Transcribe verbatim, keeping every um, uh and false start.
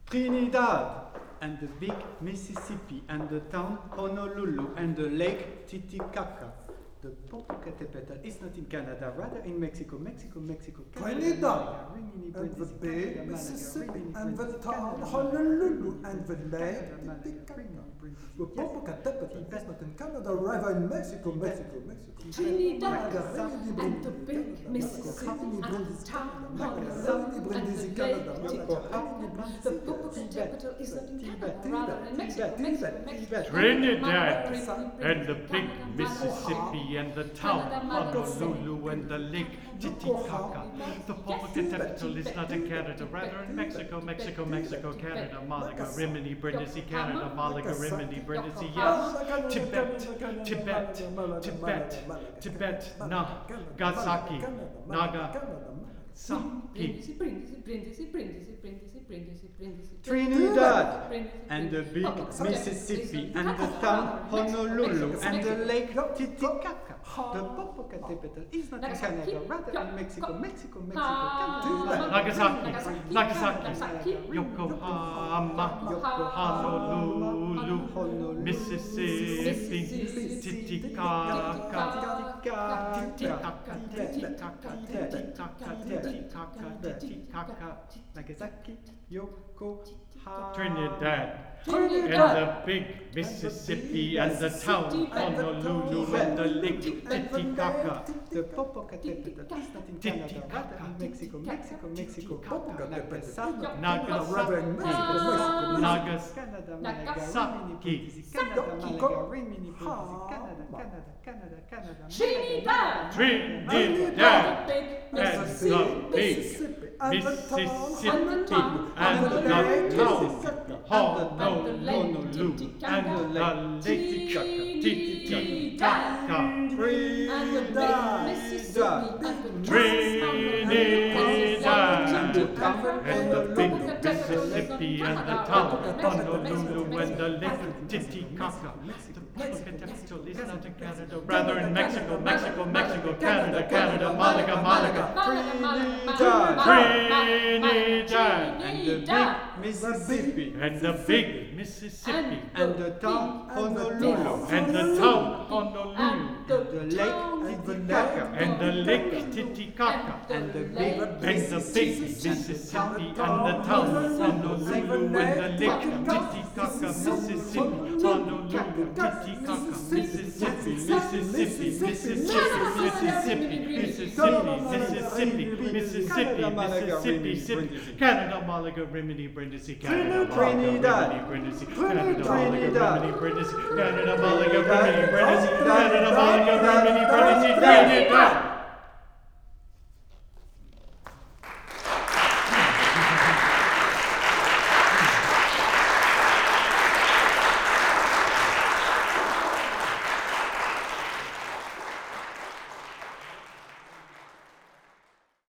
Trinidad and the big Mississippi and the town Honolulu and the lake Titicaca. The Popocatépetl is not in Canada, rather in Mexico. Mexico, Mexico, Canada, Trinidad Malaga, Rimini, and the Brindisi, big Canada, Malaga, Mississippi Rimini, and the Brindisi, town Canada, Honolulu Malaga, and the Rimini, lake Canada, Malaga, Titicaca. Rimini, Brindisi. The Yes. Popocatépetl is not in Canada, rather in Mexico, Mexico, Mexico. Trinidad Malaga, and the big Mississippi and the town Honolulu and the lake Titicaca. The Popocatépetl is not in Canada, rather in Mexico, Mexico, Mexico. Trinidad and the big Mississippi and the town Honolulu and the lake Titicaca. The Popocatépetl is not in Canada, rather in Mexico, Mexico, Mexico, Canada, Malaga, Rimini, Brindisi, Canada, Malaga, Rimini, Brindisi, yes. Tibet, Tibet, Tibet, Tibet, Nagasaki, Nagasaki. Brindisi, Brindisi, Brindisi, Brindisi, Brindisi, Brindisi, Brindisi. Trinidad Brindisi, and the big Brindisi. Mississippi and the town Honolulu and the lake Titicaca. The Popocatépetl is not in Canada, rather in Mexico, Mexico, Mexico, Canada, Nagasaki, Nagasaki, Nagasaki, Yokohama, Honolulu, Mississippi, Titicaca, Titicaca, Titicaca, Titicaca, Titicaca, Titicaca, Nagasaki, Yokohama. Trinidad. Trinidad. And the big Mississippi and the town Honolulu and the lake Titicaca. The Popocatépetl is not in Canada, rather in Mexico, Mexico, Mexico, Nagasaki, Nagasaki, Nagas, Canada, Nagasaki, Canada, Malaga, Rimini, Brindisi, Canada, Canada, Canada, Canada, Trinidad. Trinidad Big and the big Mississippi and the town Honolulu and the lake Titicaca. Trinidad and the big Mississippi and the town Honolulu and the lake Titicaca. The Popocatépetl is not in Canada, rather in Mexico, Mexico, Mexico, Canada, Canada, Malaga, Malaga. Trinidad and the big Mississippi and the big Mississippi and the town Honolulu and the town Honolulu the lake Titicaca and the lake Titicaca and the big and the big Mississippi and the town Honolulu and the lake Titicaca, Mississippi, Honolulu, Titicaca, Mississippi, Mississippi, Mississippi, Mississippi, Mississippi, Mississippi, Mississippi, Mississippi, Canada, Malaga, Rimini, Brindisi, Canada, Malaga, Rimini, Brindisi, Canada, Malaga, Rimini, Brindisi, Canada, Malaga, Rimini, Brindisi, Canada, Malaga, Rimini, Brindisi, Trinidad.